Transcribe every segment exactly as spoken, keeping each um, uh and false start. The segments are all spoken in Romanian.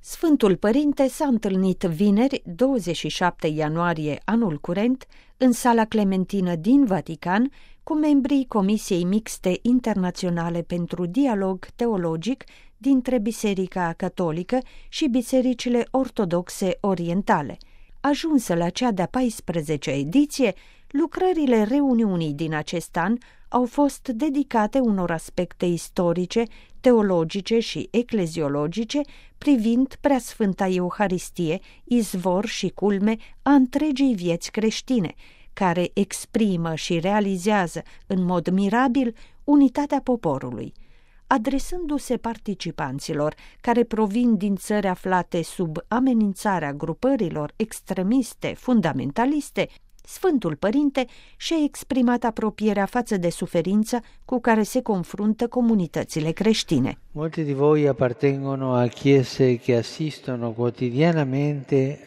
Sfântul Părinte s-a întâlnit vineri, douăzeci și șapte ianuarie anul curent, în Sala Clementină din Vatican, cu membrii Comisiei Mixte Internaționale pentru Dialog Teologic dintre Biserica Catolică și Bisericile Ortodoxe Orientale. Ajunsă la cea de-a paisprezecea ediție, lucrările reuniunii din acest an au fost dedicate unor aspecte istorice, teologice și ecleziologice privind Preasfânta Euharistie, izvor și culme a întregii vieți creștine, care exprimă și realizează în mod mirabil unitatea poporului. Adresându-se participanților care provin din țări aflate sub amenințarea grupărilor extremiste fundamentaliste, Sfântul Părinte și-a exprimat apropierea față de suferința cu care se confruntă comunitățile creștine. Molti di voi appartengono a chiese che assistono quotidianamente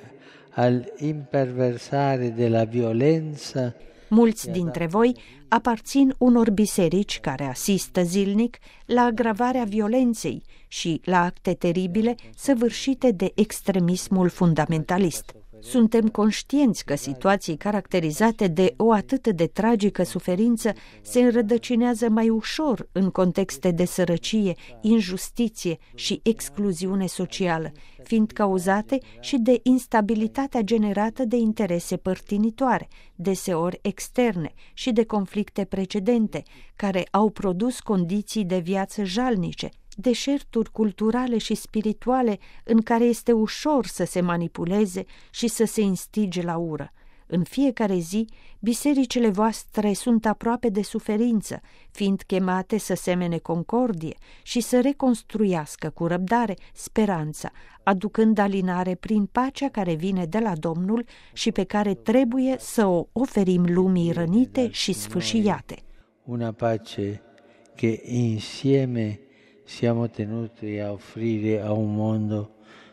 al imperversare della violenza. Mulți dintre voi aparțin unor biserici care asistă zilnic la agravarea violenței și la acte teribile săvârșite de extremismul fundamentalist. Suntem conștienți că situații caracterizate de o atât de tragică suferință se înrădăcinează mai ușor în contexte de sărăcie, injustiție și excluziune socială, fiind cauzate și de instabilitatea generată de interese părtinitoare, deseori externe, și de conflicte precedente, care au produs condiții de viață jalnice, deșerturi culturale și spirituale în care este ușor să se manipuleze și să se instige la ură. În fiecare zi, bisericile voastre sunt aproape de suferință, fiind chemate să semene concordie și să reconstruiască cu răbdare speranța, aducând alinare prin pacea care vine de la Domnul și pe care trebuie să o oferim lumii rănite și sfâșiate. Una pace che insieme siamo tenuti a offrire a un mondo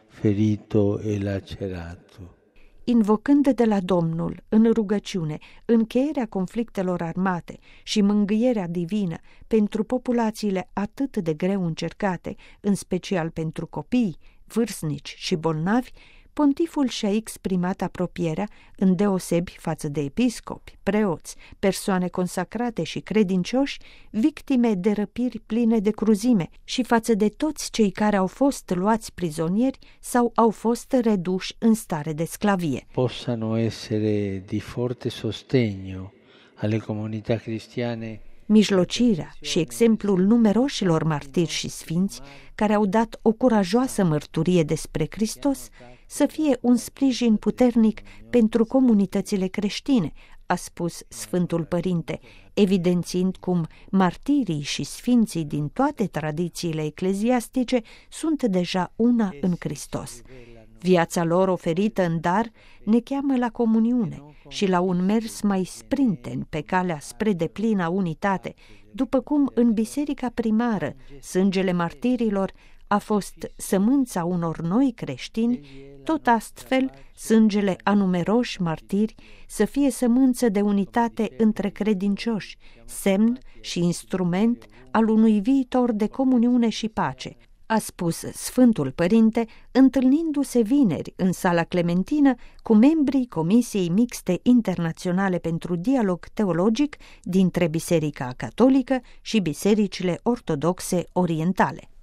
ferito e lacerato. Invocând de la Domnul, în rugăciune, încheierea conflictelor armate și mângâierea divină pentru populațiile atât de greu încercate, în special pentru copii, vârstnici și bolnavi, pontiful și-a exprimat apropierea îndeosebi față de episcopi, preoți, persoane consacrate și credincioși, victime de răpiri pline de cruzime, și față de toți cei care au fost luați prizonieri sau au fost reduși în stare de sclavie. Possano essere di forte sostegno alle comunità cristiane. Mijlocirea și exemplul numeroșilor martiri și sfinți care au dat o curajoasă mărturie despre Hristos să fie un sprijin puternic pentru comunitățile creștine, a spus Sfântul Părinte, evidențiind cum martirii și sfinții din toate tradițiile ecleziastice sunt deja una în Hristos. Viața lor oferită în dar ne cheamă la comuniune și la un mers mai sprinten pe calea spre deplină unitate, după cum în biserica primară sângele martirilor a fost sămânța unor noi creștini, tot astfel sângele a numeroși martiri să fie sămânță de unitate între credincioși, semn și instrument al unui viitor de comuniune și pace, a spus Sfântul Părinte, întâlnindu-se vineri în Sala Clementină cu membrii Comisiei Mixte Internaționale pentru Dialog Teologic dintre Biserica Catolică și Bisericile Ortodoxe Orientale.